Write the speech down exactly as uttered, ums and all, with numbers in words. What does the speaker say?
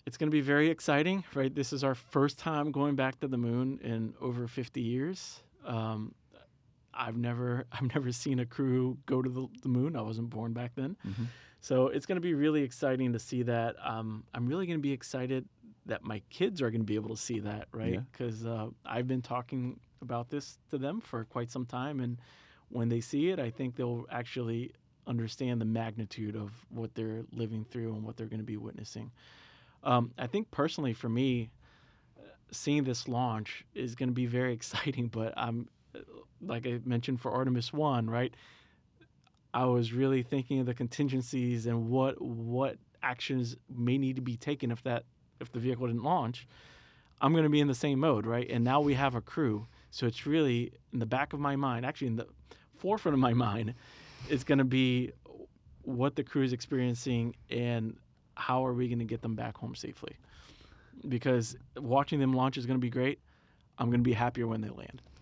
it's going to be very exciting, right? This is our first time going back to the moon in over fifty years. Um, I've never I've never seen a crew go to the, the moon. I wasn't born back then. Mm-hmm. So it's going to be really exciting to see that. Um, I'm really going to be excited that my kids are going to be able to see that, right? Yeah. Because uh, I've been talking about this to them for quite some time. And when they see it, I think they'll actually understand the magnitude of what they're living through and what they're going to be witnessing. Um, I think personally for me, seeing this launch is going to be very exciting, but I'm, like I mentioned for Artemis one, right? I was really thinking of the contingencies and what what actions may need to be taken if that if the vehicle didn't launch. I'm going to be in the same mode, right? And now we have a crew, so it's really in the back of my mind, actually in the forefront of my mind, is going to be what the crew is experiencing and how are we going to get them back home safely. Because watching them launch is going to be great. I'm going to be happier when they land.